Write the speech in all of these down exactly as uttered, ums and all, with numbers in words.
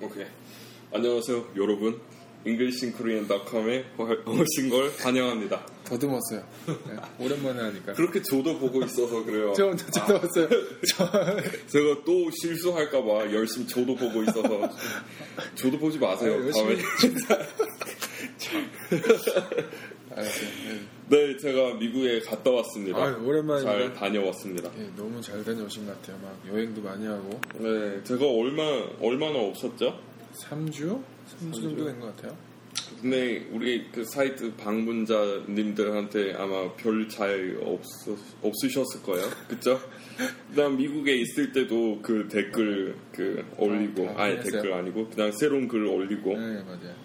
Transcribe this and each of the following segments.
오케이. 안녕하세요, 여러분. 잉글리시 인 코리안 닷컴에 오신 걸 환영합니다. 더듬었어요. 네, 오랜만에 하니까. 그렇게 저도 보고 있어서 그래요. 저, 저, 저도 봤어요. 저... 제가 또 실수할까봐 열심히 저도 보고 있어서. 저도 보지 마세요. 아, 다음에. 알았어요. 네. 네, 제가 미국에 갔다 왔습니다. 아, 오랜만에 잘 다녀왔습니다. 네, 너무 잘 다녀오신 것 같아요. 막 여행도 많이 하고. 네, 제가 얼마 얼마나 없었죠? 삼 주? 삼 주 정도 된 것 같아요. 근데 우리 그 사이트 방문자님들한테 아마 별 차이 없으, 없으셨을 거예요. 그쵸? 난 미국에 있을 때도 그 댓글 그 올리고, 아, 아니 댓글 아니고 그냥 새로운 글 올리고. 네, 맞아요.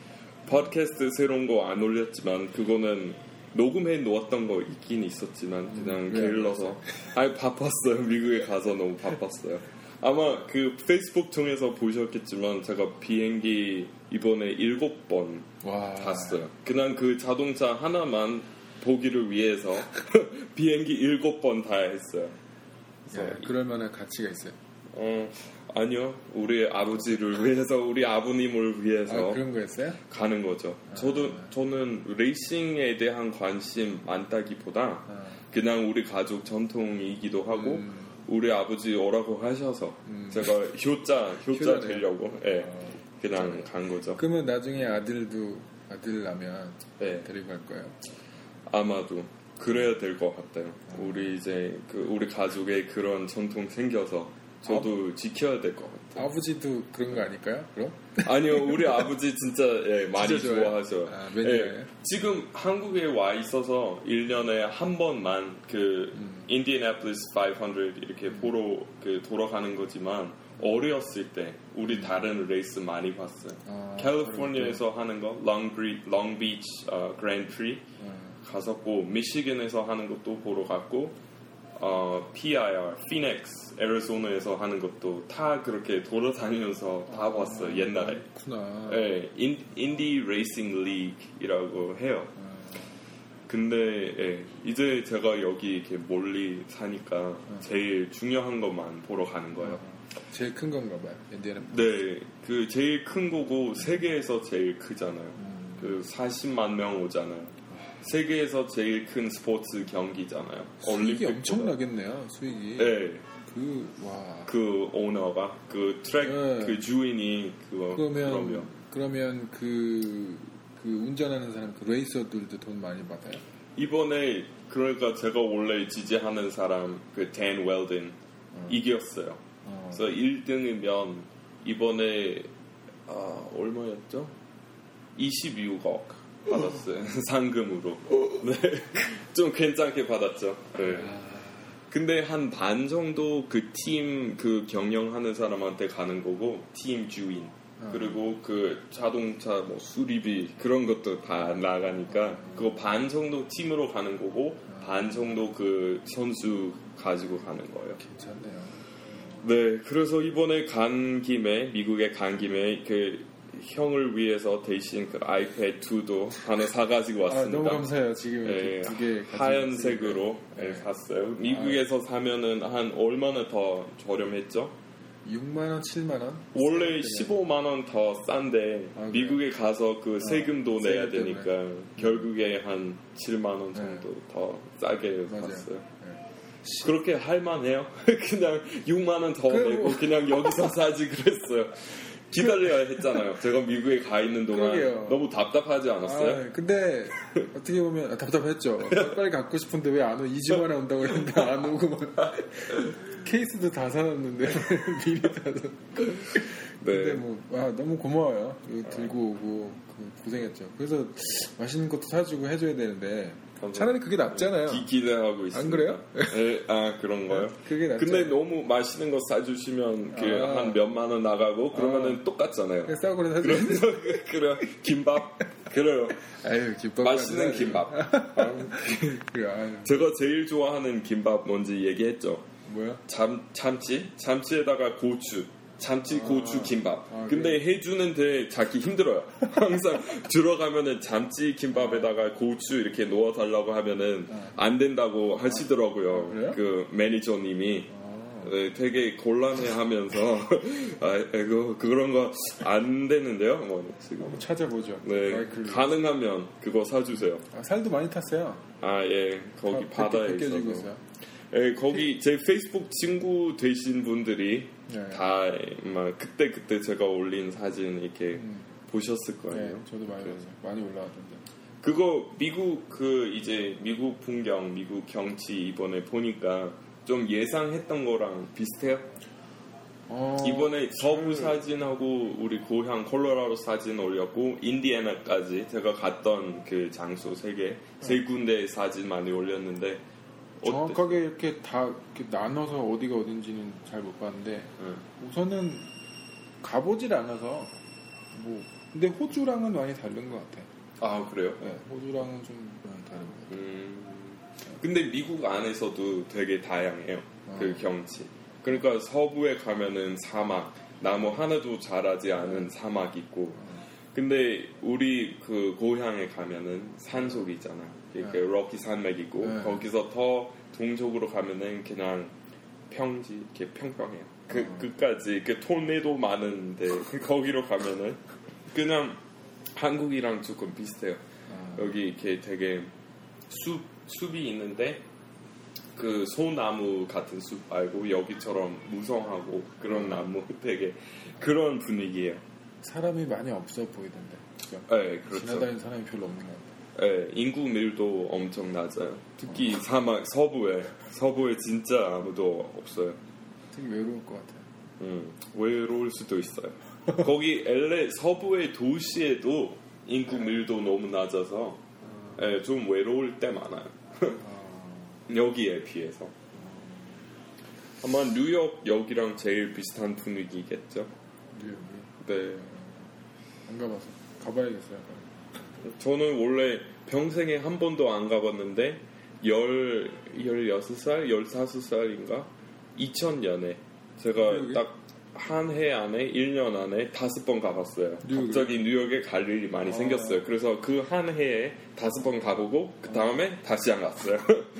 팟캐스트 새로운 거 안 올렸지만 그거는 녹음해 놓았던 거 있긴 있었지만 그냥 음, 게을러서 아니 바빴어요. 미국에 가서 너무 바빴어요. 아마 그 페이스북 통해서 보셨겠지만 제가 비행기 이번에 일곱 번 와. 탔어요. 그냥 그 자동차 하나만 보기를 위해서 비행기 일곱 번 타야 했어요. 네, 그럴 만한 가치가 있어요. 어, 아니요. 우리 아버지를 위해서, 우리 아버님을 위해서 아, 그런 거였어요? 가는 거죠. 아, 저도 아. 저는 레이싱에 대한 관심 많다기보다 아. 그냥 우리 가족 전통이기도 하고 음. 우리 아버지 오라고 하셔서 음. 제가 효자 효자 효자네. 되려고 예, 어. 그냥 간 거죠. 그러면 나중에 아들도 아들 나면 네. 데리고 갈 거예요? 아마도 그래야 될 것 같아요. 우리 이제 그 우리 가족에 그런 전통 생겨서 저도 지켜야 될 것 같아요. 아버지도 그런 거 아닐까요? 그럼? 아니요, 우리 아버지 진짜 예, 많이 진짜 좋아해요? 좋아하죠. 아, 매니아예요? 예, 지금 한국에 와 있어서 일 년에 한 번만 그 음. 인디애나폴리스 오백 이렇게 보러 그 돌아가는 거지만 어렸을 때 우리 다른 레이스 많이 봤어요. 아, 캘리포니아에서 하는 거, 롱비, 롱비치 어, 그랜드프리 아. 갔었고, 미시건에서 하는 것도 보러 갔고, 어, 피아이알, 피닉스, 애리조나에서 하는 것도 다 그렇게 돌아다니면서 다 아, 봤어요, 옛날에. 그렇구나. 예, 인, 인디 레이싱 리그이라고 해요. 아. 근데 예, 이제 제가 여기 이렇게 멀리 사니까 아. 제일 중요한 것만 보러 가는 거예요. 아. 제일 큰 건가 봐요. 인디애나. 네, 그 제일 큰 거고 세계에서 제일 크잖아요. 음. 그 사십만 명 오잖아요. 세계에서 제일 큰 스포츠 경기잖아요. 수익이 올림픽보다. 엄청 나겠네요. 수익이. 네. 그 와. 그 오너가 그 트랙 네. 그 주인이 그거 그러면 그러면 그러면 그, 그 운전하는 사람 그 레이서들도 돈 많이 받아요? 이번에 그러니까 제가 원래 지지하는 사람 그 댄 웰든 어. 이겼어요. 어. 그래서 일 등이면 이번에 아, 얼마였죠? 이십육억 받았어요. 상금으로. 네. 좀 괜찮게 받았죠. 네. 근데 한 반 정도 그 팀 그 경영하는 사람한테 가는 거고 팀 주인 어. 그리고 그 자동차 뭐 수리비 그런 것도 다 나가니까 그거 반 정도 팀으로 가는 거고 반 정도 그 선수 가지고 가는 거예요. 괜찮네요. 네, 그래서 이번에 간 김에 미국에 간 김에 그 형을 위해서 대신 그 아이패드 이도 하나 사가지고 왔습니다. 아, 너무 감사해요. 지금 네, 두개 하얀색으로 네, 네. 샀어요. 미국에서 사면은 한 얼마나 더 저렴했죠? 육만 원, 칠만 원? 원래 십오만 원 더 싼데 아, 미국에 가서 그 세금도 어, 내야 세금 되니까 때문에. 결국에 한 칠만 원 정도 네. 더 싸게 맞아요. 샀어요. 네. 그렇게 할만해요. 그냥 육만 원 더 그럼- 내고 그냥 여기서 사지 그랬어요. 기다려야 했잖아요. 제가 미국에 가 있는 동안 그러게요. 너무 답답하지 않았어요? 아, 근데 어떻게 보면 아, 답답했죠. 빨리 갖고 싶은데 왜 안 오? 이 주 만에 온다고 했는데 안 오고 막 케이스도 다 사놨는데 미리 다 사. 근데 뭐 와, 너무 고마워요. 이거 들고 오고 그 고생했죠. 그래서 맛있는 것도 사주고 해줘야 되는데 차라리 그게 낫잖아요. 기, 기대하고 있습니다. 안 그래요? 네, 아 그런가요? 그게 낫죠. 근데 너무 맛있는 거 사주시면 그 아. 한 몇만 원 나가고 그러면은 아. 똑같잖아요. 그냥 싸고 그래서 그래서 그래 김밥 그래요. 아유 김밥 맛있는 김밥. 아, 그래, 아유. 제가 제일 좋아하는 김밥 뭔지 얘기했죠. 뭐야? 참 참치 참치에다가 고추. 참치 아. 고추 김밥. 아, 근데 그래. 해주는데 찾기 힘들어요. 항상 들어가면은 참치 김밥에다가 고추 이렇게 넣어달라고 하면은 아. 안 된다고 하시더라고요. 아, 그래요? 그 매니저님이. 아. 네, 되게 곤란해하면서 아, 이거 그런 거 안 되는데요. 뭐 지금 한번 찾아보죠. 네, 마이클 가능하면 그거 사주세요. 아, 살도 많이 탔어요. 아 예, 거기 아, 바다에 벗겨지고 있어서. 있어요. 예, 거기 제 페이스북 친구 되신 분들이 네. 다 막 그때 그때 제가 올린 사진 이렇게 음. 보셨을 거예요. 네, 저도 많이 네. 봤어요. 많이 올라왔던데. 그거 미국 그 이제 미국 풍경, 미국 경치 이번에 보니까 좀 예상했던 거랑 비슷해요. 어, 이번에 서부 사진하고 우리 고향 콜로라도 사진 올렸고 인디애나까지 제가 갔던 그 장소 세 개, 세 군데 사진 많이 올렸는데 어때? 정확하게 이렇게 다 이렇게 나눠서 어디가 어딘지는 잘 못 봤는데 네. 우선은 가보질 않아서 뭐 근데 호주랑은 많이 다른 것 같아. 아 그래요? 네, 호주랑은 좀 많이 다른 것 같아. 음, 근데 미국 안에서도 되게 다양해요. 어. 그 경치. 그러니까 서부에 가면은 사막, 나무 하나도 자라지 않은 사막 있고, 근데 우리 그 고향에 가면은 산속이잖아. 그러니까 네. 럭키 산맥 있고, 네. 거기서 더 동쪽으로 가면은 그냥 평지, 이렇게 평평해요. 그 어. 끝까지 그 톨네도 많은데 거기로 가면은 그냥 한국이랑 조금 비슷해요. 어. 여기 이렇게 되게 숲 숲이 있는데 그 소나무 같은 숲 말고 여기처럼 무성하고 그런 나무 되게 그런 분위기예요. 사람이 많이 없어 보이던데. 그죠? 네, 그렇죠. 지나다니는 사람이 별로 없는 것 같아. 네, 인구 밀도 엄청 낮아요. 특히 사막 서부에 서부에 진짜 아무도 없어요. 되게 외로울 것 같아요. 음, 외로울 수도 있어요. 거기 엘에이 서부의 도시에도 인구 밀도 너무 낮아서 네, 좀 외로울 때 많아요. 여기에 비해서 아마 뉴욕 여기랑 제일 비슷한 분위기겠죠. 뉴욕이. 네. 안 가봐서 가봐야겠어요. 저는 원래 평생에 한 번도 안 가봤는데 열, 열여섯 살, 열다섯 살인가 이천 년에 제가 뉴욕이? 딱 한 해 안에 일 년 안에 다섯 번 가봤어요. 뉴욕이? 갑자기 뉴욕에 갈 일이 많이 아. 생겼어요. 그래서 그 한 해에 다섯 번 가보고 그 다음에 다시 안 갔어요.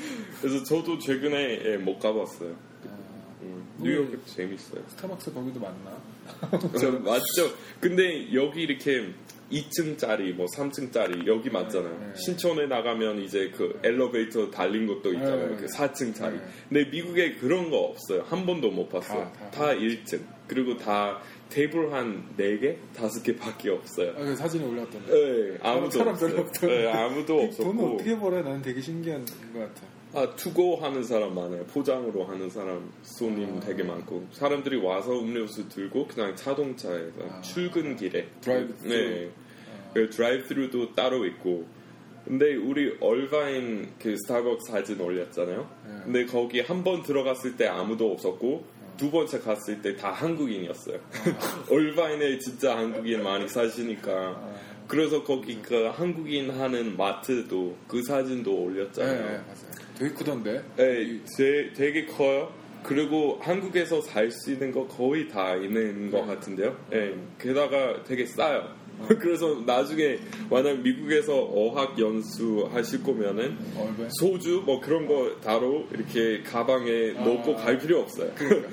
그래서 저도 최근에 예, 못 가봤어요. 아, 음, 뉴욕이 재밌어요. 스타벅스 거기도 많나? 저, 맞죠? 근데 여기 이렇게 이 층짜리, 뭐 삼 층짜리 여기 맞잖아요. 네, 네. 신촌에 나가면 이제 그 엘리베이터 달린 것도 있잖아요. 네, 그 네. 사 층짜리. 네. 근데 미국에 그런 거 없어요. 한 번도 못 봤어요. 다, 다, 다. 일 층. 그리고 다 테이블 한 네 개, 다섯 개밖에 없어요. 아, 그 사진에 올렸던데. 네, 아무도 사람 없어요. 별로 없던데. 네, 아무도 없었고. 돈 어떻게 벌어요? 나는 되게 신기한 것 같아. 아, 투고 하는 사람 많아요. 포장으로 하는 사람 손님 아. 되게 많고 사람들이 와서 음료수 들고 그냥 자동차에서 아. 출근길에 드라이브 스루. 네. 아. 그 드라이브스루도 따로 있고. 근데 우리 얼바인 그 스타벅스 사진 올렸잖아요. 네. 근데 거기 한 번 들어갔을 때 아무도 없었고 두 번째 갔을 때 다 한국인이었어요. 아. 얼바인에 진짜 한국인 많이 사시니까. 아. 그래서 거기 그 한국인 하는 마트도 그 사진도 네, 올렸잖아요. 네, 맞아요. 되게 크던데. 네, 제, 되게 커요. 그리고 한국에서 살 수 있는 거 거의 다 있는 것 같은데요. 네, 게다가 되게 싸요. 그래서 나중에 만약 미국에서 어학 연수 하실 거면은 얼마야? 소주 뭐 그런 거 따로 이렇게 가방에 아. 넣고 갈 필요 없어요.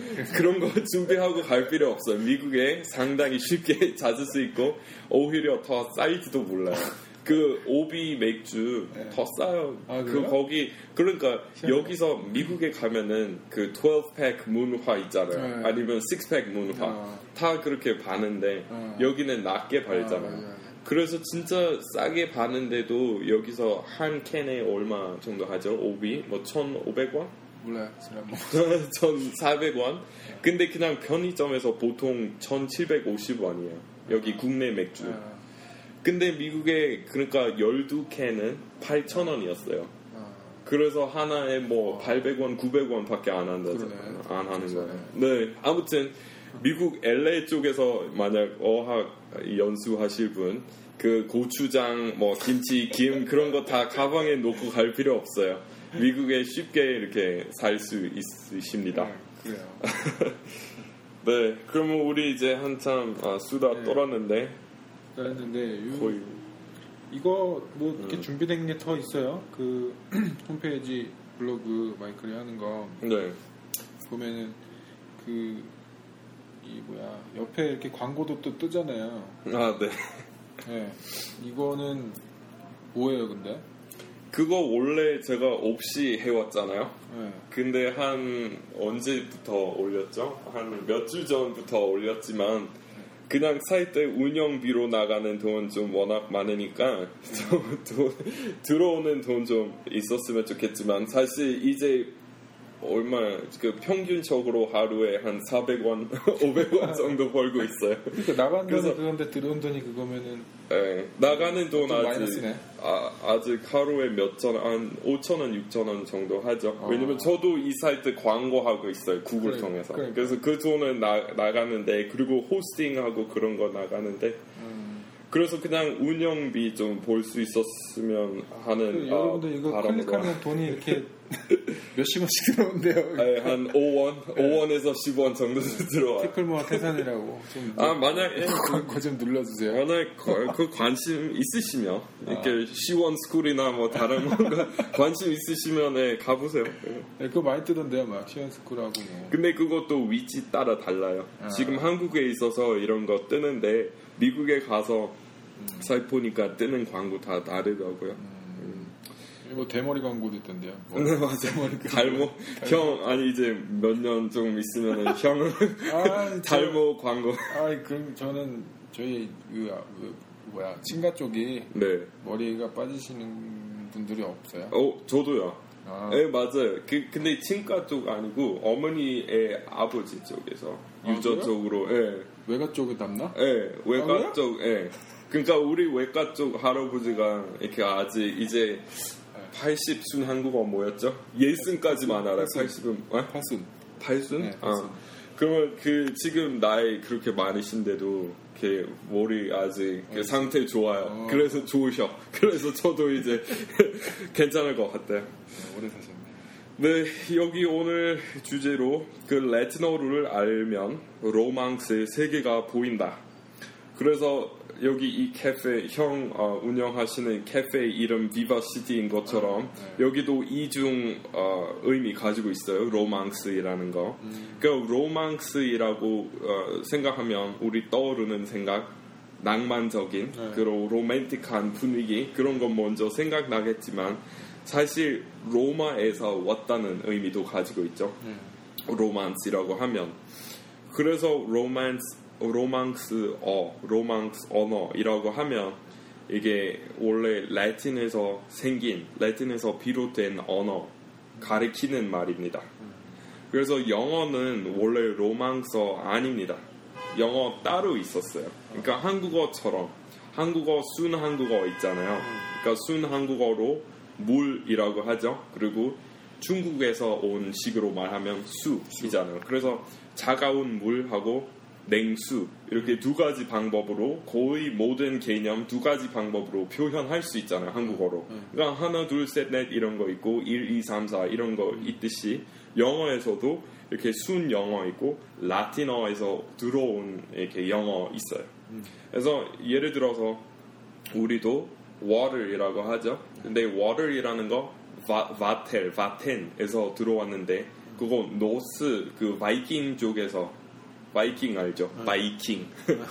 그런 거 준비하고 갈 필요 없어요. 미국에 상당히 쉽게 찾을 수 있고 오히려 더 싸일지도 몰라요. 그 오비 맥주 네. 더 싸요. 아, 그 그래요? 거기 그러니까 희한하네. 여기서 미국에 가면은 그 십이 팩 문화 있잖아요. 네. 아니면 육 팩 문화 아. 다 그렇게 파는데 아. 여기는 낮게 아, 팔잖아요. 맞아요, 맞아요. 그래서 진짜 싸게 파는데도 여기서 한 캔에 얼마 정도 하죠? 오비 뭐 천오백 원? 몰라요. 제가 뭐. 천사백 원? 근데 그냥 편의점에서 보통 천칠백오십 원이에요. 여기 국내 맥주. 아, 근데 미국에 그러니까 열두 캔은 팔천 원이었어요. 아. 그래서 하나에 뭐 어. 팔백 원, 구백 원 밖에 안 한다잖아요. 그러네. 안 하는 그렇죠. 거예요. 네. 아무튼 미국 엘에이 쪽에서 만약 어학 연수하실 분, 그 고추장, 뭐 김치, 김 그런 거 다 가방에 놓고 갈 필요 없어요. 미국에 쉽게 이렇게 살 수 있으십니다. 네, 그래요. 네. 그러면 우리 이제 한참 아, 수다 네. 떨었는데 했는데 요, 거의 이거 뭐 이렇게 음. 준비된 게 더 있어요. 그 홈페이지 블로그 마이클이 하는 거 네. 보면은 그 이 뭐야 옆에 이렇게 광고도 또 뜨잖아요. 아, 네. 네. 이거는 뭐예요, 근데? 그거 원래 제가 없이 해왔잖아요. 네. 근데 한 언제부터 올렸죠? 한 몇 주 전부터 올렸지만 그냥 사이트 운영비로 나가는 돈 좀 워낙 많으니까 좀 돈, 들어오는 돈 좀 있었으면 좋겠지만 사실 이제 얼마 그 평균적으로 하루에 한 사백 원, 오백 원 정도 벌고 있어요. 그러니까 나간 돈이 그건데 들어온 돈이 그거면은 네, 나가는 돈 아직 마이너스네. 아, 아직 하루에 몇천 한 오천 원, 육천 원 정도 하죠. 아. 왜냐면 저도 이 사이트 광고하고 있어요. 구글 그래, 통해서. 그래. 그래서 그 돈은 나, 나가는데 그리고 호스팅하고 그런 거 나가는데 음. 그래서 그냥 운영비 좀 볼 수 있었으면 하는 그, 아, 여러분들 이거 바람으로. 클릭하면 돈이 이렇게 몇십 원씩 들어온대요. 네, 한 오 원, 오 원에서 십 원 정도 들어와요. 태클모아 태산이라고 좀 아, 만약에 광고 좀 눌러주세요. 만약 그 관심 있으시면 이렇게 시원 스쿨이나 뭐 다른 뭔가 관심 있으시면 네, 가보세요. 네, 그거 많이 뜨던데요, 막 시원스쿨하고 뭐. 근데 그것도 위치 따라 달라요. 아. 지금 한국에 있어서 이런 거 뜨는데 미국에 가서 음. 사이트 보니까 뜨는 광고 다 다르더라고요. 음. 뭐 대머리 광고도 있던데요. 뭐. 네, 맞아요. 달모 형 아니 이제 몇 년 좀 있으면은 형은 아, 달모 광고. 아, 그럼 저는 저희 그, 아, 그 뭐야 친가 쪽이 네. 머리가 빠지시는 분들이 없어요. 어, 저도요. 아. 네, 맞아요. 그, 근데 친가 쪽 아니고 어머니의 아버지 쪽에서 아, 유저 그래요? 쪽으로, 예, 외가 쪽에 담나? 예, 외가 아, 그래요? 쪽, 예. 그러니까 우리 외가 쪽 할아버지가 이렇게 아직 이제 팔십 순 한국어 뭐였죠? 예순까지만 알아요. 팔십은 어? 팔순. 팔순? 네, 팔순. 아. 그러면 그 지금 나이 그렇게 많으신데도 이렇게 머리 아직 그 상태 좋아요. 어. 그래서 좋으셔. 그래서 저도 이제 괜찮을 것 같아요. 네, 오래 사셨네. 네, 여기 오늘 주제로 그 레티노를 알면 로망스의 세계가 보인다. 그래서 여기 이 카페 형 어, 운영하시는 카페 이름 비바시티인 것처럼 아, 네. 여기도 이중 어, 의미 가지고 있어요. 로망스이라는 거. 음. 그 로망스이라고 어, 생각하면 우리 떠오르는 생각 낭만적인 네. 그리고 로맨틱한 분위기 그런 건 먼저 생각나겠지만 사실 로마에서 왔다는 의미도 가지고 있죠. 네. 로만스라고 하면 그래서 로만스 로망스어, 로망스 언어이라고 하면 이게 원래 라틴에서 생긴, 라틴에서 비롯된 언어 가리키는 말입니다. 그래서 영어는 원래 로망서 아닙니다. 영어 따로 있었어요. 그러니까 한국어처럼 한국어 순 한국어 있잖아요. 그러니까 순 한국어로 물이라고 하죠. 그리고 중국에서 온 식으로 말하면 수이잖아요. 그래서 차가운 물하고 냉수 이렇게 두 가지 방법으로 거의 모든 개념 두 가지 방법으로 표현할 수 있잖아요. 한국어로. 그러니까 하나 둘 셋 넷 이런 거 있고 일, 이, 삼, 사 이런 거 있듯이 영어에서도 이렇게 순 영어 있고 라틴어에서 들어온 이렇게 영어 있어요. 그래서 예를 들어서 우리도 water이라고 하죠. 근데 water이라는 거 바, 바텔, 바텐에서 들어왔는데 그거 노스 그 바이킹 쪽에서 바이킹 알죠? 음. 바이킹.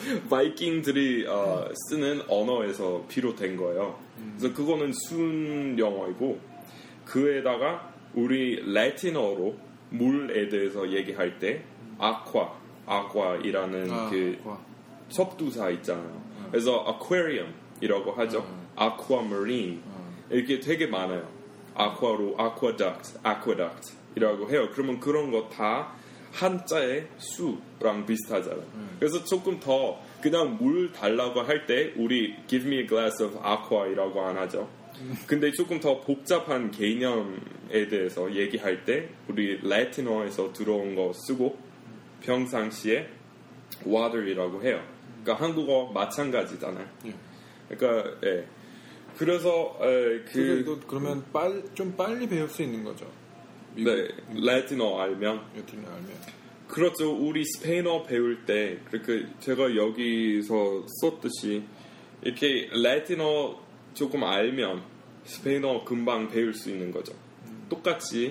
바이킹들이 어, 쓰는 언어에서 비롯된 거예요. 음. 그래서 그거는 순 영어이고 그에다가 우리 라틴어로 물에 대해서 얘기할 때 아쿠아, 아쿠아이라는 아, 그 아쿠아. 섭두사 있잖아요. 음. 그래서 아쿠아리움이라고 하죠. 음. 아쿠아머린 이렇게 되게 많아요. 아쿠아로 아쿠아덕트, 아쿠아덕트이라고 해요. 그러면 그런 거 다 한자의 수랑 비슷하잖아요. 음. 그래서 조금 더 그냥 물 달라고 할 때 우리 give me a glass of aqua이라고 안 하죠. 음. 근데 조금 더 복잡한 개념에 대해서 얘기할 때 우리 라틴어에서 들어온 거 쓰고 평상시에 water이라고 해요. 그러니까 한국어 마찬가지잖아요. 예. 그러니까 예. 그래서 에, 그 그래도 그러면 빨, 좀 빨리 배울 수 있는 거죠. 미국, 네, 라틴어 알면 라틴어 알면. 그렇죠. 우리 스페인어 배울 때 그렇게 제가 여기서 썼듯이 이렇게 라틴어 조금 알면 스페인어 금방 배울 수 있는 거죠. 음. 똑같이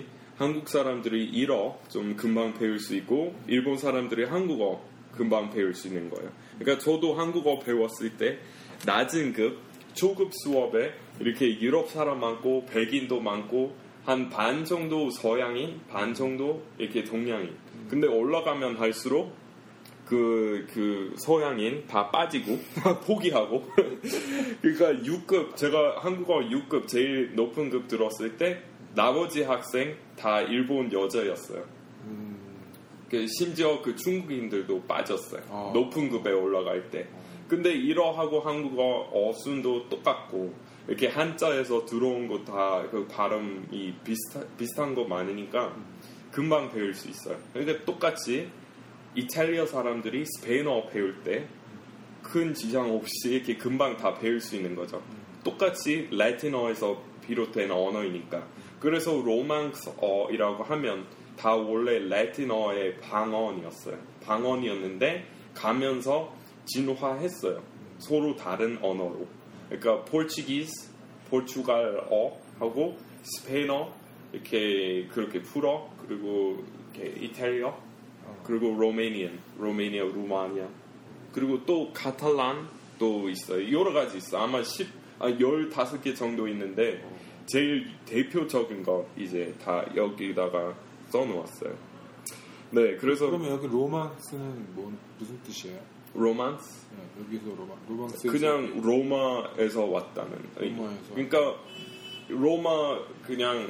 한국 사람들이 일어 좀 금방 배울 수 있고 일본 사람들이 한국어 금방 배울 수 있는 거예요. 그러니까 저도 한국어 배웠을 때 낮은 급, 초급 수업에 이렇게 유럽 사람 많고 백인도 많고 한 반 정도 서양인, 반 정도 이렇게 동양인. 근데 올라가면 할수록 그, 그 서양인 다 빠지고 포기하고 그러니까 육 급 제가 한국어 육 급 제일 높은 급 들었을 때 나머지 학생 다 일본 여자였어요. 음. 그 심지어 그 중국인들도 빠졌어요. 어. 높은 급에 올라갈 때. 근데 일어하고 한국어 어순도 똑같고 이렇게 한자에서 들어온 거 다 그 발음이 비슷한 비슷한 거 많으니까 금방 배울 수 있어요. 그러니까 똑같이 이탈리아 사람들이 스페인어 배울 때 큰 지장 없이 이렇게 금방 다 배울 수 있는 거죠. 똑같이 라틴어에서 비롯된 언어이니까. 그래서 로망스어이라고 하면 다 원래 라틴어의 방언이었어요. 방언이었는데 가면서 진화했어요. 서로 다른 언어로. 그러니까 포르투기스, 포르투갈어하고 스페인어 이렇게 그렇게 풀어. 그리고 이렇게 이탈리아, 그리고 로마니안, 로마니아, 루마니아, 그리고 또 카탈란 또 있어요. 여러 가지 있어. 아마 십, 아, 열다섯 개 정도 있는데 제일 대표적인 거 이제 다 여기다가 써놓았어요. 네, 그래서 그러면 여기 로망스는 뭐 무슨 뜻이에요? 로만스? 네, 여기서 로마, 로망스 그냥 로마에서 왔다는. 로마에서. 그러니까 로마 그냥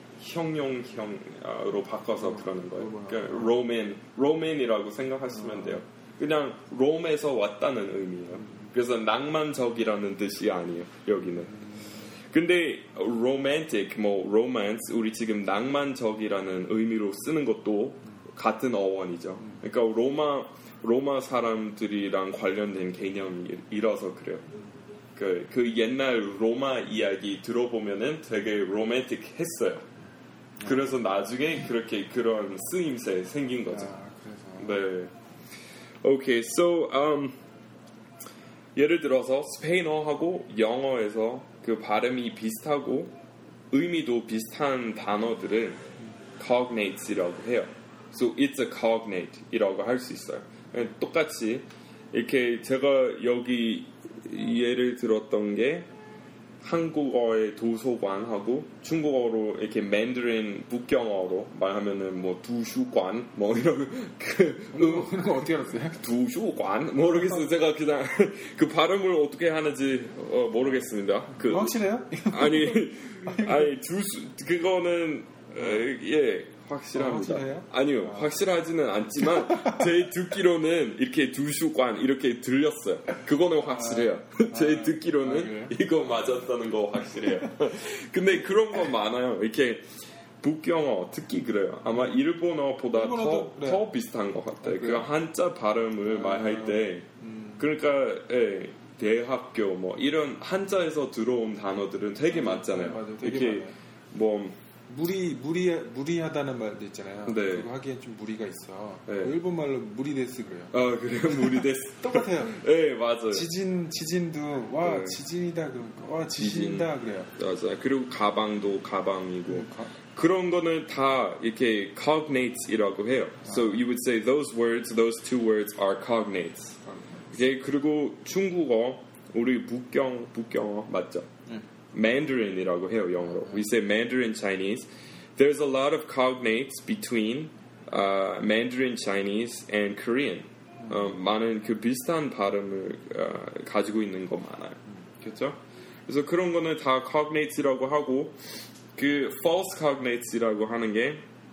형용형으로 바꿔서 그러는 거예요. 그러니까 로맨, 로맨이라고 생각하시면 돼요. 그냥 롬에서 왔다는 의미예요. 그래서 낭만적이라는 뜻이 아니에요. 여기는. 근데 romantic, 뭐 romance, 우리 지금 낭만적이라는 의미로 쓰는 것도 같은 어원이죠. 그러니까 로마 로마 사람들이랑 관련된 개념이라서 그래요. 그, 그 옛날 로마 이야기 들어보면은 되게 로맨틱했어요. 그래서 나중에 그렇게 그런 쓰임새 생긴 거죠. 아, 그래서. 네. 오케이, so um, 예를 들어서 스페인어하고 영어에서 그 발음이 비슷하고 의미도 비슷한 단어들을 cognates이라고 해요. So it's a cognate 이라고 할 수 있어요. 똑같이 이렇게 제가 여기 예를 들었던 게 한국어의 도서관하고 중국어로 이렇게 맨드린 북경어로 말하면은 뭐 두슈관 뭐 이런 그 그런 거 어떻게 알았어요? 두슈관 모르겠어요. 제가 그냥 그 발음을 어떻게 하는지 어, 모르겠습니다. 그 확실해요? 아니 아니 두수 그거는 어, 예. 확실합니다. 확실해요? 아니요, 아. 확실하지는 않지만 제 듣기로는 이렇게 두슈관 이렇게 들렸어요. 그거는 확실해요. 아. 제 아. 듣기로는 아, 이거 맞았다는 거 확실해요. 근데 그런 거 많아요. 이렇게 북경어 특히 그래요. 아마 일본어보다 더, 네. 더 비슷한 것 같아요. 아, 그 한자 발음을 아. 말할 때 음. 그러니까 예, 대학교 뭐 이런 한자에서 들어온 단어들은 되게 많잖아요. 네, 맞아요. 되게 이렇게 많아요. 뭐 무리 무리 무리하다는 말도 있잖아요. 네. 그거 하기엔 좀 무리가 있어. 네. 일본 말로 무리데스 그래요. 아 그래요? 무리데스 똑같아요. 네 맞아요. 지진 지진도 와 네. 지진이다 그러니까 와 지진이다 그래요. 맞아요. 그리고 가방도 가방이고 네, 가... 그런 거는 다 이렇게 cognates이라고 해요. 아. So you would say those words, those two words are cognates. okay? 그리고 중국어 우리 북경 북경어 맞죠? 네. Mandarin이라고 해요, 영어로. We say Mandarin Chinese. There's a lot of cognates between uh, Mandarin Chinese and Korean. 어, 많은 그 비슷한 발음을 어, 가지고 있는 거 많아요. 그렇죠? 그래서 그런 거는 다 cognates이라고 하고 그 false cognates이라고 하는 게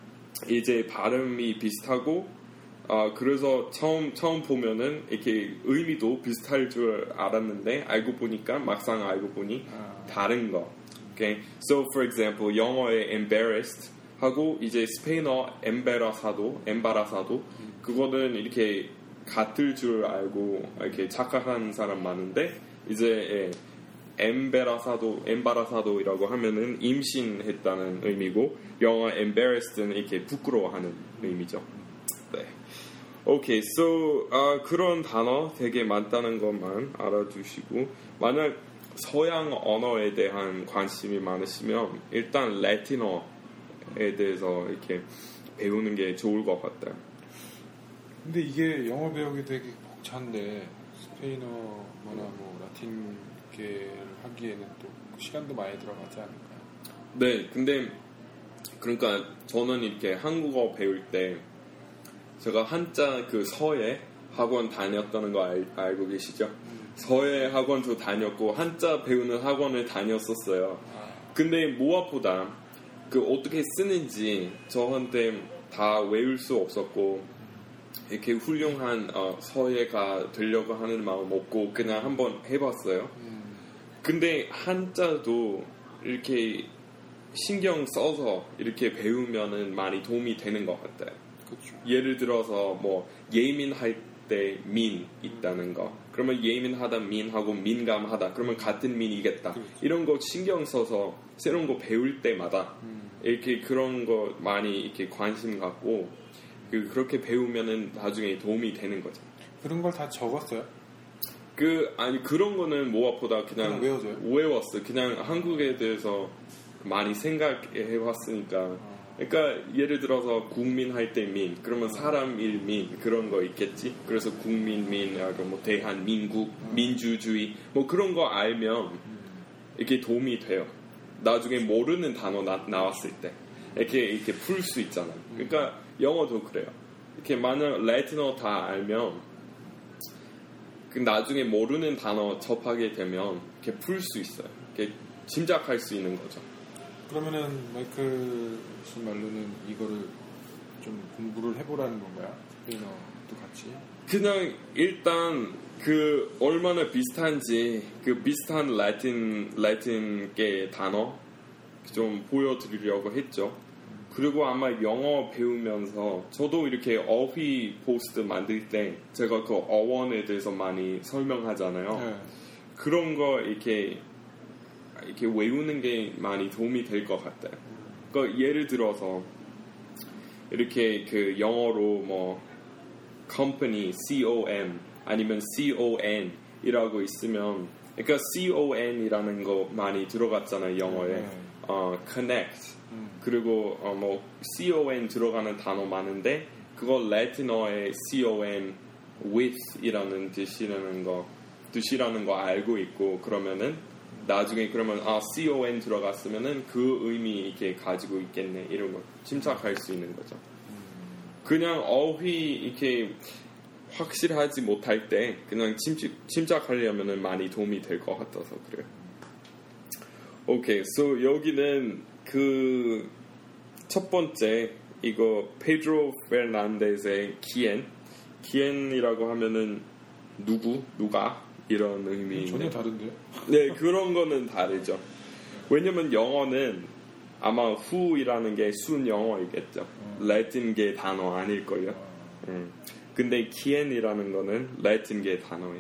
이제 발음이 비슷하고 아 그래서 처음 처음 보면은 이렇게 의미도 비슷할 줄 알았는데 알고 보니까 막상 알고 보니 아. 다른 거. Okay, so for example 영어의 embarrassed 하고 이제 스페인어 embarazado, embarazado 그거는 이렇게 같을 줄 알고 이렇게 착각한 사람 많은데 이제 예, embarazado, embarazado이라고 하면은 임신했다는 의미고 영어 embarrassed는 이렇게 부끄러워하는 의미죠. 네. 오케이, okay, so uh, 그런 단어 되게 많다는 것만 알아두시고 만약 서양 언어에 대한 관심이 많으시면 일단 라틴어에 영어에 대해서 이렇게 배우는 게 좋을 것 같아요. 근데 이게 영어 배우기 되게 벅찬데 스페인어나 뭐 라틴계를 하기에는 또 시간도 많이 들어가지 않을까요? 네, 근데 그러니까 저는 이렇게 한국어 배울 때 제가 한자 그 서예 학원 다녔다는 거 알, 알고 계시죠? 음. 서예 학원도 다녔고 한자 배우는 학원을 다녔었어요. 아. 근데 무엇보다 그 어떻게 쓰는지 저한테 다 외울 수 없었고 이렇게 훌륭한 어, 서예가 되려고 하는 마음 없고 그냥 한번 해봤어요. 음. 근데 한자도 이렇게 신경 써서 이렇게 배우면은 많이 도움이 되는 것 같아요. 그쵸. 예를 들어서 뭐 예민할 때 민 있다는 거. 그러면 예민하다 민하고 민감하다. 그러면 같은 민이겠다. 그렇죠. 이런 거 신경 써서 새로운 거 배울 때마다 음. 이렇게 그런 거 많이 이렇게 관심 갖고 그 그렇게 배우면은 나중에 도움이 되는 거죠. 그런 걸 다 적었어요? 그 아니 그런 거는 무엇보다 그냥, 그냥 외워져요? 외웠어. 그냥 한국에 대해서 많이 생각해봤으니까. 그러니까 예를 들어서 국민 할 때 민, 그러면 사람 일민 그런 거 있겠지. 그래서 국민민, 뭐 대한민국, 민주주의 뭐 그런 거 알면 이렇게 도움이 돼요. 나중에 모르는 단어 나, 나왔을 때 이렇게 이렇게 풀 수 있잖아요. 그러니까 영어도 그래요. 이렇게 만약 라틴어 다 알면 그 나중에 모르는 단어 접하게 되면 이렇게 풀 수 있어요. 이렇게 짐작할 수 있는 거죠. 그러면은 마이클 씨 말로는 이거를 좀 공부를 해보라는 건가요? 스페인어도 같이? 그냥 일단 그 얼마나 비슷한지 그 비슷한 라틴 라틴계 단어 좀 보여드리려고 했죠. 그리고 아마 영어 배우면서 저도 이렇게 어휘 포스트 만들 때 제가 그 어원에 대해서 많이 설명하잖아요. 네. 그런 거 이렇게 이렇게 외우는 게 많이 도움이 될 것 같아요. 그러니까 예를 들어서 이렇게 그 영어로 뭐 company, com 아니면 con 이라고 있으면 그러니까 con이라는 거 많이 들어갔잖아요, 영어에. 네. 어, connect 음. 그리고 어, 뭐 con 들어가는 단어 많은데 그거 라틴어에 con with이라는 뜻이라는 거 뜻이라는 거 알고 있고 그러면은 나중에 그러면 아 con 들어갔으면은 그 의미 이렇게 가지고 있겠네 이런 거 짐작할 수 있는 거죠. 그냥 어휘 이렇게 확실하지 못할 때 그냥 침착, 침착하려면은 많이 도움이 될 것 같아서 그래요. 오케이, so 여기는 그 첫 번째 이거 페드로 페르난데스의 기엔 기엔이라고 하면은 누구 누가 이런 의미. 전혀 다른데요? 네, 그런 거는 다르죠. 왜냐면 영어는 아마 who이라는 게 순 영어이겠죠. 어. 라틴계 단어 아닐걸요. 어. 음. 근데 기엔이라는 거는 라틴계 단어예요.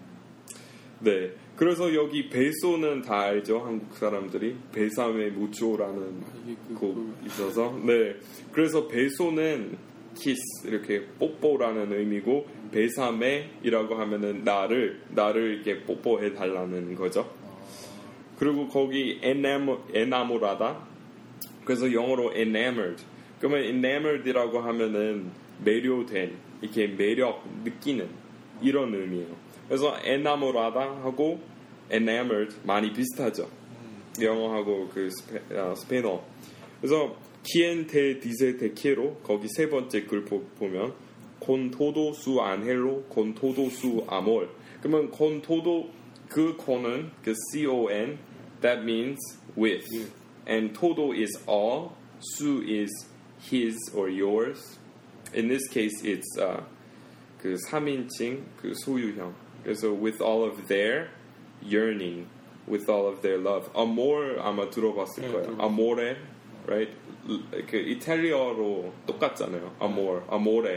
네, 그래서 여기 베소는 다 알죠. 한국 사람들이 베사메 무초라는 아, 그, 곡 그, 있어서 네, 그래서 베소는 키스 이렇게 뽀뽀라는 의미고 베사메이라고 하면은 나를 나를 이렇게 뽀뽀해 달라는 거죠. 그리고 거기 에나모 에나모라다 그래서 영어로 enamored 그러면 enamored이라고 하면은 매료된 이렇게 매력 느끼는 이런 의미예요. 그래서 enamora다 하고 enamored 많이 비슷하죠. 영어하고 그 스페, 아, 스페인어. 그래서 quien te dice te quiero 거기 세 번째 글 보, 보면 con todo su anhelo, con todo su amor. 그러면 con todo 그 con은 그 con that means with, yeah. and todo is all, su is his or yours. In this case, it's uh, 그 삼인칭 그 소유형. 그래서 with all of their yearning, with all of their love. amor 아마 들어봤을 yeah, 거예요. amore, right? 그 이탈리아어로 똑같잖아요. amor, amore.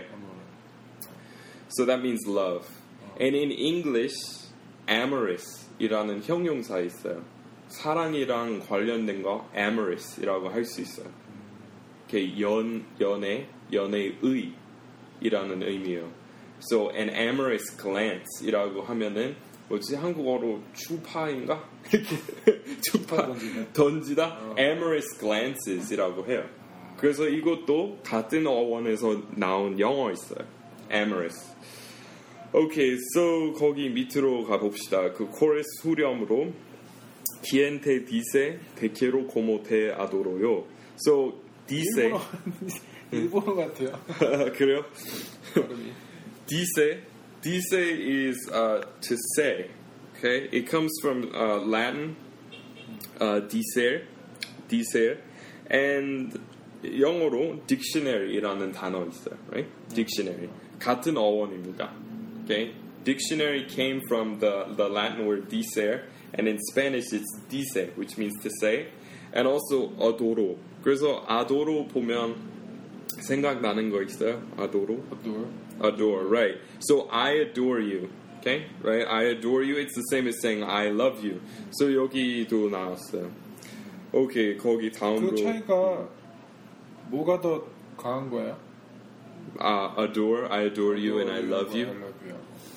So that means love. And in English, amorous이라는 형용사 있어요. 사랑이랑 관련된 거 amorous이라고 할 수 있어요. 이렇게 연 연애, 연애의이라는 의미예요. So an amorous glance이라고 하면은 뭐지 한국어로 추파인가? 추파 던지다. 던지다. 어. amorous glances이라고 해요. 그래서 이것도 같은 어원에서 나온 영어 있어요. amorous. 오케이, so 거기 밑으로 가봅시다. 그 코러스 후렴으로 quien te dice te quiero como te adoro요. So dice 일본어 같아요. 그래요? dice dice is uh, to say. Okay, it comes from uh, Latin uh, dicere, dicere, and 영어로 dictionary라는 단어 있어요, right? Dictionary 같은 어원입니다. Okay, dictionary came from the the Latin word dicere, and in Spanish it's dice, which means to say, and also adoro. 그래서 adoro 보면 생각나는 거 있어요? adoro, adore, adore, right? So I adore you. Okay, right? I adore you. It's the same as saying I love you. So 여기도 나왔어요. 오케이, 거기 다음으로. 그 차이가 뭐가 더 강한 거예요? 아, uh, adore, I adore you, and I love you. I love you.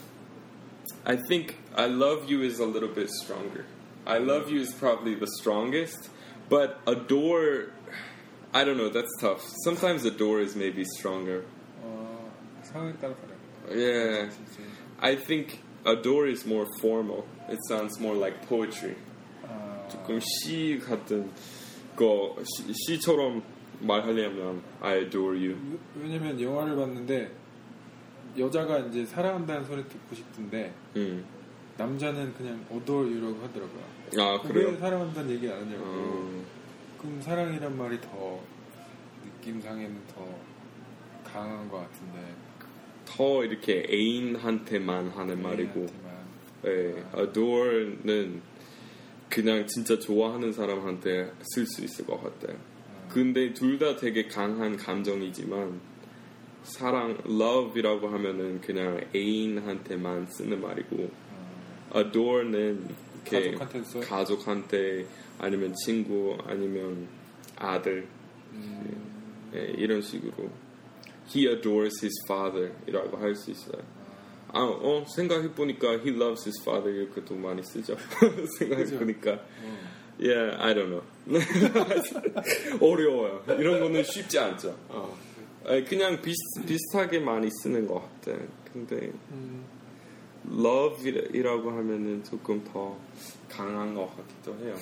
I think I love you is a little bit stronger. I love you is probably the strongest, but adore, I don't know. That's tough. Sometimes adore is maybe stronger. 어, 상황에 따라 다르네요. Yeah. I think adore is more formal. It sounds more like poetry. 아, 조금 시 같은 거 시, 시처럼 말하려면 I adore you. 왜냐면 영화를 봤는데 여자가 이제 사랑한다는 소리 듣고 싶은데 음. 남자는 그냥 adore you라고 하더라고요. 아, 그래요? 왜 사랑한다는 얘기 안 하냐고. 음. 그럼 사랑이란 말이 더 느낌상에는 더 강한 것 같은데. 더 이렇게 애인한테만 하는 말이고, 네, adore는 그냥 진짜 좋아하는 사람한테 쓸 수 있을 것 같아요. 근데 둘 다 되게 강한 감정이지만 사랑, love이라고 하면은 그냥 애인한테만 쓰는 말이고, adore는 이렇게 가족한테, 가족한테 아니면 친구 아니면 아들 음. 네, 이런 식으로. He adores his father 이라고 할 수 있어요. 아, 어, 생각해보니까 he loves his father 이렇게도 많이 쓰죠. 생각해보니까. 어. Yeah, I don't know. 어려워요. 이런 거는 쉽지 않죠. 어. 그냥 비슷, 비슷하게 많이 쓰는 것 같아. 근데 음. love이라고 하면은 조금 더 강한 것 같기도 해요.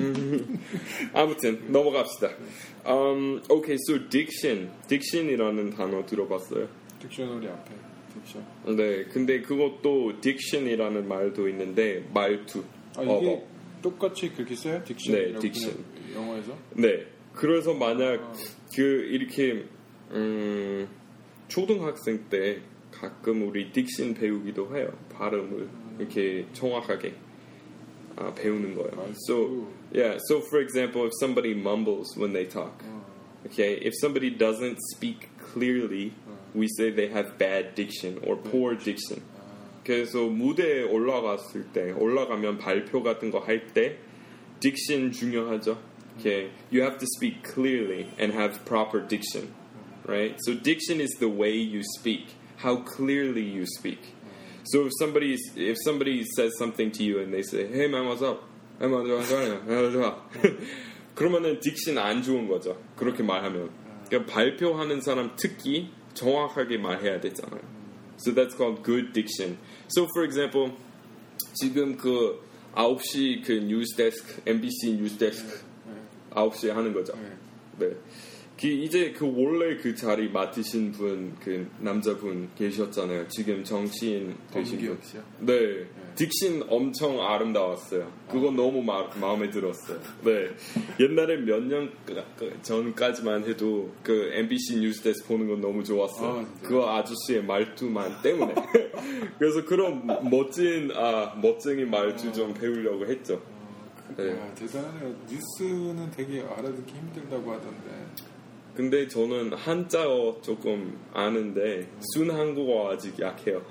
아무튼 넘어갑시다. Um, okay, so diction, diction이라는 단어 들어봤어요? 딕셔너리 앞에 딕션. 네, 근데 그것도 diction이라는 말도 있는데 말투. 아, 이게 어, 똑같이 그렇게 써요? 딕션. 네, diction. 영어에서? 네, 그래서 만약 아. 그 이렇게 음, 초등학생 때 가끔 우리 딕션 배우기도 해요. 발음을 음. 이렇게 정확하게 아, 배우는 거예요. So, yeah. So, for example, if somebody mumbles when they talk, okay, if somebody doesn't speak clearly, we say they have bad diction or poor diction. 그래서 무대에 올라갔을 때, 올라가면 발표 같은 거 할 때, diction 중요하죠. Okay, you have to speak clearly and have proper diction, right? So, diction is the way you speak, how clearly you speak. So if somebody if somebody says something to you and they say, "Hey man, what's up?" "Hey man, what's up?" 그러면은 딕션 안 좋은 거죠. 그렇게 말하면. 그러니까 발표하는 사람 특히 정확하게 말해야 되잖아요. So that's called good diction. So for example, 지금 그 아홉 시 그 뉴스 데스크, 엠비씨 뉴스 데스크 아홉 시에 하는 거죠. 네. 그 이제 그 원래 그 자리 맡으신 분, 그 남자분 계셨잖아요. 지금 정치인 되신 분. 네. 딕션 엄청 아름다웠어요. 그거 아. 너무 마, 마음에 들었어요. 네. 옛날에 몇 년 전까지만 해도 그 엠비씨 뉴스데스크 보는 건 너무 좋았어요. 아, 그 아저씨의 말투만 때문에. 그래서 그런 멋진 아 멋쟁이 말투 아. 좀 배우려고 했죠. 아, 네. 야, 대단하네요. 뉴스는 되게 알아듣기 힘들다고 하던데. 근데 저는 한자어 조금 아는데 순한국어 아직 약해요.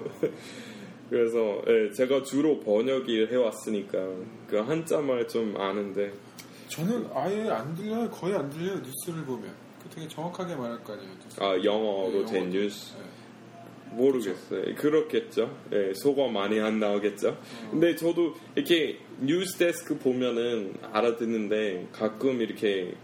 그래서 네, 제가 주로 번역 일 해왔으니까 그 한자말 좀 아는데 저는 아예 안 들려요. 거의 안 들려요. 뉴스를 보면 되게 정확하게 말할 거 아니에요. 뉴스. 아 영어로 네, 된 영어. 뉴스? 네. 모르겠어요. 그렇죠. 그렇겠죠. 네, 속어 많이 안 나오겠죠. 어. 근데 저도 이렇게 뉴스 데스크 보면은 알아듣는데 가끔 이렇게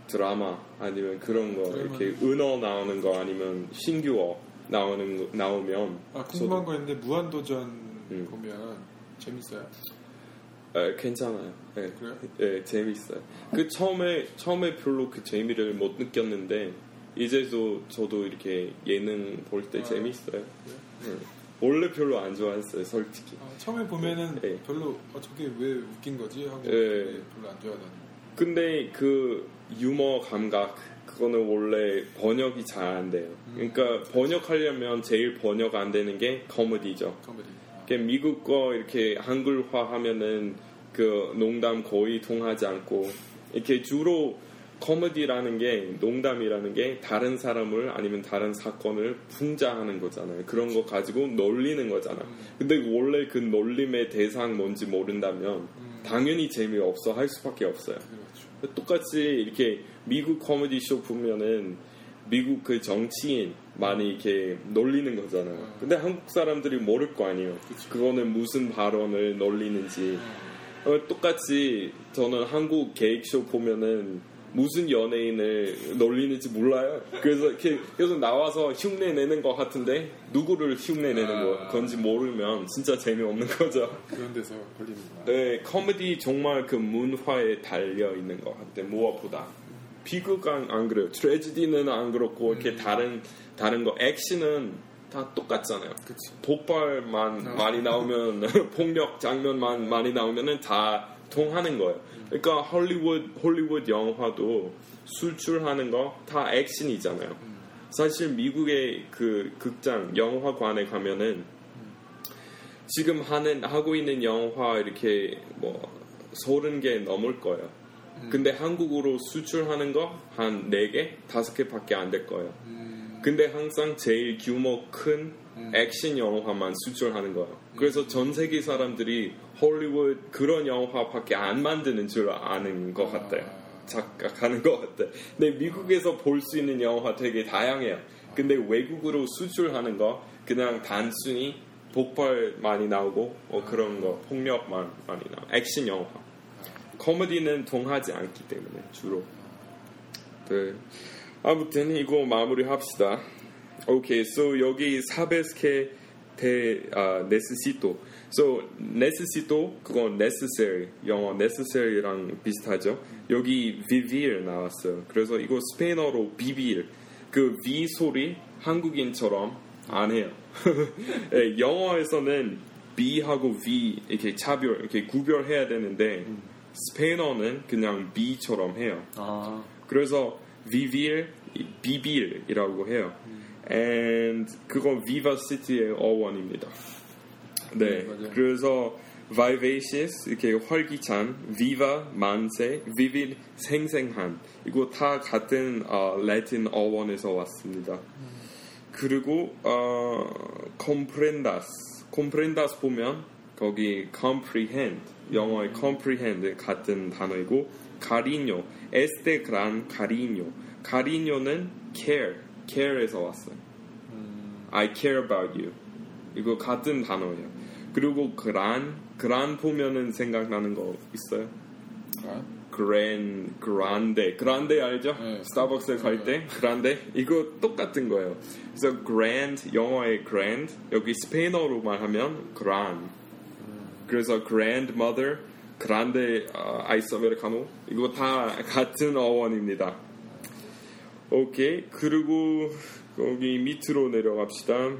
드라마 아니면 그런 거 드라마. 이렇게 은어 나오는 거 아니면 신규어 나오는 거, 나오면 아 궁금한 저도, 거 있는데 무한도전 음. 보면 재밌어요? 에, 괜찮아요. 네. 그래요? 네, 재밌어요. 그 처음에 처음에 별로 그 재미를 못 느꼈는데 이제도 저도 이렇게 예능 볼 때 아, 재밌어요. 그래요? 네. 원래 별로 안 좋아했어요, 솔직히. 아, 처음에 보면은 네. 별로 어, 저게 왜 웃긴 거지 하고 네. 별로 안 좋아하던. 근데 그 유머 감각 그거는 원래 번역이 잘 안 돼요. 그러니까 번역하려면 제일 번역 안 되는 게 코미디죠. 코미디. 미국 거 이렇게 한글화 하면은 그 농담 거의 통하지 않고 이렇게 주로 코미디라는 게 농담이라는 게 다른 사람을 아니면 다른 사건을 풍자하는 거잖아요. 그런 거 가지고 놀리는 거잖아. 근데 원래 그 놀림의 대상 뭔지 모른다면 당연히 재미없어 할 수밖에 없어요. 그렇죠. 똑같이 이렇게 미국 코미디 쇼 보면은 미국 그 정치인 많이 이렇게 놀리는 거잖아요. 근데 한국 사람들이 모를 거 아니에요. 그쵸. 그거는 무슨 발언을 놀리는지. 어, 똑같이 저는 한국 개그쇼 보면은 무슨 연예인을 놀리는지 몰라요. 그래서 이렇게 계속 나와서 흉내 내는 것 같은데 누구를 흉내 내는 아... 건지 모르면 진짜 재미없는 거죠. 그런 데서 걸리는구나. 네, 코미디 정말 그 문화에 달려 있는 것 같아요. 무엇보다. 비극은 안 그래요. 트레지디는 안 그렇고 이렇게 음. 다른 다른 거 액션은 다 똑같잖아요. 그치. 폭발만 어. 많이 나오면 폭력 장면만 많이 나오면은 다 통하는 거예요. 그러니까 헐리우드 헐리우드 영화도 수출하는 거 다 액션이잖아요. 사실 미국의 그 극장 영화관에 가면은 지금 하는 하고 있는 영화 이렇게 뭐 서른 개 넘을 거예요. 근데 한국으로 수출하는 거 한 네 개, 다섯 개밖에 안 될 거예요. 근데 항상 제일 규모 큰 액션 영화만 수출하는 거예요. 그래서 전 세계 사람들이 헐리우드 그런 영화밖에 안 만드는 줄 아는 것 같아요. 착각하는 것 같아요. 근데 미국에서 볼 수 있는 영화 되게 다양해요. 근데 외국으로 수출하는 거 그냥 단순히 폭발 많이 나오고 뭐 그런 거 폭력만 많이 나오고 액션 영화. 코미디는 통하지 않기 때문에 주로. 네. 아무튼 이거 마무리합시다. 오케이, so 여기 sabes que te uh, necesito. So necesito 그건 necessary 영어 necessary랑 비슷하죠. 여기 vivir 나왔어요. 그래서 이거 스페인어로 vivir 그 v 소리 한국인처럼 안 해요. 네, 영어에서는 b하고 v 이렇게 차별 이렇게 구별해야 되는데 스페인어는 그냥 b처럼 해요. 아. 그래서 vivir, 비빌이라고 해요. 음. and 그건 vivacity의 어원입니다. 네, 음, 그래서 vivacious 이렇게 활기찬, viva 만세, vivid 생생한 이거 다 같은 어, 라틴 어원에서 왔습니다. 음. 그리고 어, comprendas, comprendas 보면 거기 comprehend 영어의 comprehend 같은 단어이고 cariño, este gran cariño, cariño는 care, care에서 왔어요. I care about you. 이거 같은 단어예요. 그리고 gran, gran 보면은 생각나는 거 있어요? grand, grande, grande 알죠? 네. 스타벅스에 갈 때 grande 이거 똑같은 거예요. 그래서 grand 영어의 grand 여기 스페인어로만 하면 gran. 그래서 grandmother, grande 어, 아이스 아메리카노 이거 다 같은 어원입니다. 오케이. 그리고 거기 밑으로 내려갑시다.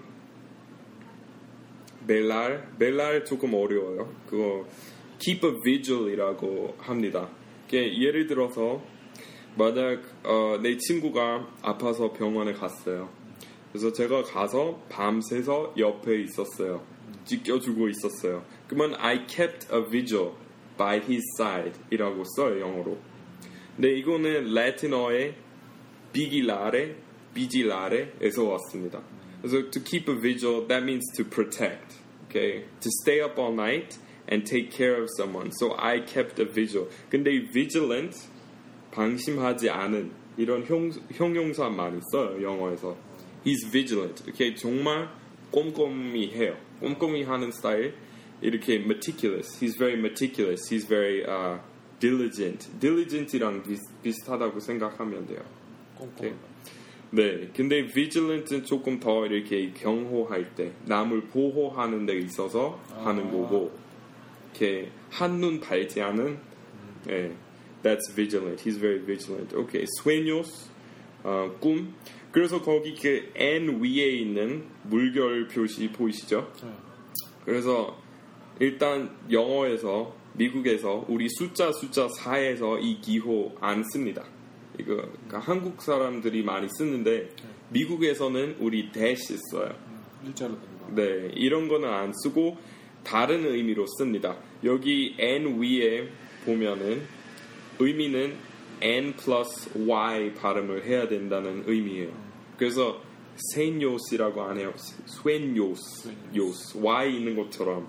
멜랄, 멜랄 조금 어려워요. 그거 keep a vigil이라고 합니다. 예를 들어서 만약 어, 내 친구가 아파서 병원에 갔어요. 그래서 제가 가서 밤새서 옆에 있었어요. 지켜주고 있었어요. 그러면 I kept a vigil by his side 이라고 써요, 영어로. 근데 이거는 라틴어의 vigilare, vigilare에서 왔습니다. 그래서 to keep a vigil, that means to protect, okay? To stay up all night and take care of someone. So I kept a vigil. 근데 vigilant, 방심하지 않은 이런 형, 형용사 많이 써요, 영어에서. He's vigilant. 이렇게 정말 꼼꼼히 해요. 꼼꼼히 하는 스타일. 이렇게 meticulous. He's very meticulous. He's very uh, diligent. diligent이랑 비슷, 비슷하다고 생각하면 돼요. 꼼꼼. 네, 근데 vigilant은 조금 더 이렇게 경호할 때, 남을 보호하는 데 있어서 아. 하는 거고, 이렇게 한눈 팔지 않은, 음. 네, that's vigilant. He's very vigilant. Okay, sueños, 어, 꿈. 그래서 거기 그 N 위에 있는 물결 표시 보이시죠? 음. 그래서 일단 영어에서 미국에서 우리 숫자 숫자 사에서 이 기호 안 씁니다. 이거 그러니까 한국 사람들이 많이 쓰는데 미국에서는 우리 dash 써요. 일자로 된 거. 네, 이런 거는 안 쓰고 다른 의미로 씁니다. 여기 N 위에 보면은 의미는 N plus Y 발음을 해야 된다는 의미예요. 그래서 세뇨스라고 안 해요. 스웨뇨스, 요스, Y 있는 것처럼.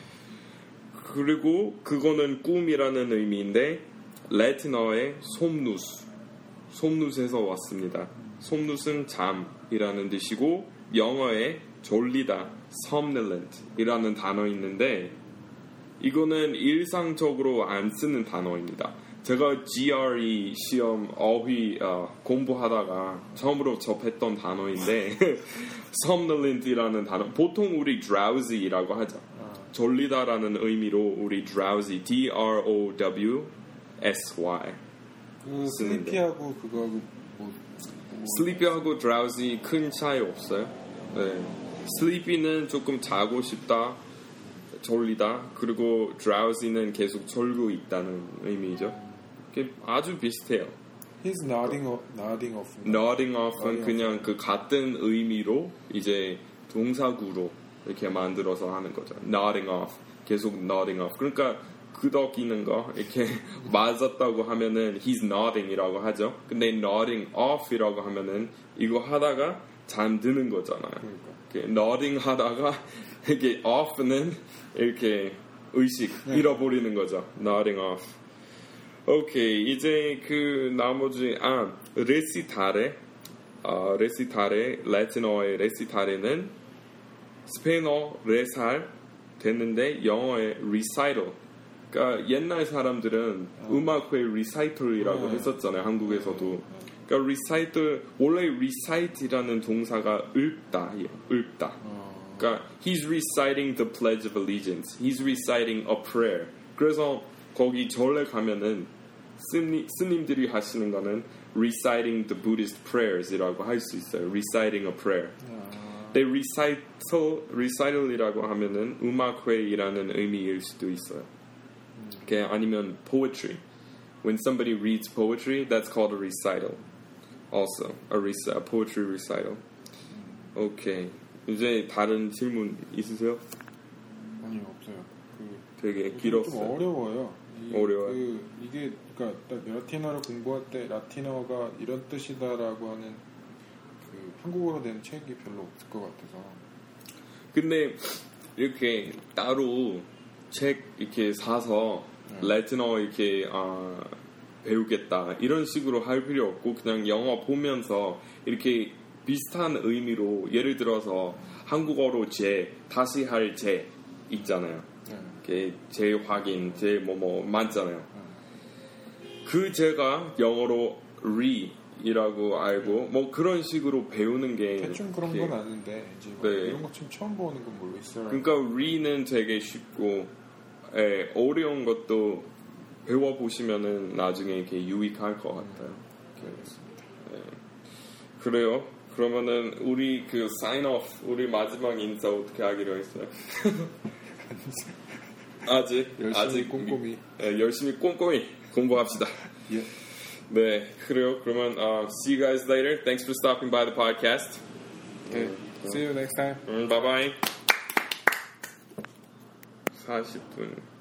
그리고 그거는 꿈이라는 의미인데 라틴어의 솜누스, 솜누스에서 왔습니다. 솜누스는 잠이라는 뜻이고 영어에 졸리다, somnolent이라는 단어 있는데 이거는 일상적으로 안 쓰는 단어입니다. 제가 지알이 시험 어휘 어, 공부하다가 처음으로 접했던 단어인데 somnolent이라는 단어 보통 우리 drowsy라고 하죠. 졸리다라는 의미로 우리 drowsy, D R O W S Y 그 슬리피하고 그거하고 뭐, 뭐 슬리피하고 drowsy 큰 차이 없어요. 네. 슬리피는 조금 자고 싶다, 졸리다. 그리고 drowsy는 계속 졸고 있다는 의미죠. 아주 비슷해요. He's nodding off. Nodding off. Nodding off은 그냥 off. 그 같은 의미로 이제 동사구로 이렇게 만들어서 하는 거죠. Nodding off. 계속 nodding off. 그러니까 끄덕이는 거 이렇게 맞았다고 하면은 he's nodding이라고 하죠. 근데 nodding off이라고 하면은 이거 하다가 잠드는 거잖아요. 이렇게 nodding 하다가 이렇게 off는 이렇게 의식 네. 잃어버리는 거죠. nodding off. 오케이, 이제 그 나머지 아 레시타레, 어, 레시타레 라틴어의 레시타레는 스페인어 레살 됐는데 영어의 recital. 그러니까 옛날 사람들은 어. 음악회 recital이라고 네. 했었잖아요. 한국에서도. 네. 그러니까 recital 원래 recite이라는 동사가 읊다예요. 읊다. 어. 그러니까 he's reciting the Pledge of Allegiance. He's reciting a prayer. 그래서 거기 절에 가면은 스님, 스님들이 하시는 거는 reciting the Buddhist prayers이라고 할 수 있어요. reciting a prayer. 근데 recital, recital이라고 하면은 음악회라는 의미일 수도 있어요. Okay, 아니면 poetry. When somebody reads poetry, that's called a recital. Also, a, rec- a poetry recital. 오케이. 이제 다른 질문 있으세요? 아니요, 없어요. 그 되게 길었어요. 좀 어려워요. 이, 어려워요. 그, 이게 그러니까 라틴어를 공부할 때 라틴어가 이런 뜻이다라고 하는 그 한국어로 된 책이 별로 없을 것 같아서. 근데 이렇게 따로 책 이렇게 사서 네. 라틴어 이렇게 어, 배우겠다 이런 식으로 할 필요 없고 그냥 영어 보면서 이렇게 비슷한 의미로 예를 들어서 한국어로 제 다시 할 제 있잖아요. 네. 재확인, 재뭐뭐 많잖아요. 네. 그 제가 영어로 re이라고 알고 뭐 그런 식으로 배우는 게 대충 그런 건 아는데 이제 뭐 네. 이런 것 좀 처음 보는 건 모르겠어요. 그러니까 re는 되게 쉽고 예, 어려운 것도 배워보시면은 나중에 이렇게 유익할 것 같아요. 알겠습니다. 예. 그래요. 그러면은 우리 그 sign off 우리 마지막 인사 어떻게 하기로 했어요? 아직 열심히 아직 꼼꼼히 예, 열심히 꼼꼼히 공부합시다. 예. 네, 그래요. 그러면 uh, see you guys later. Thanks for stopping by the podcast. Okay. 음, see you next time. 음, bye bye. 사십 분.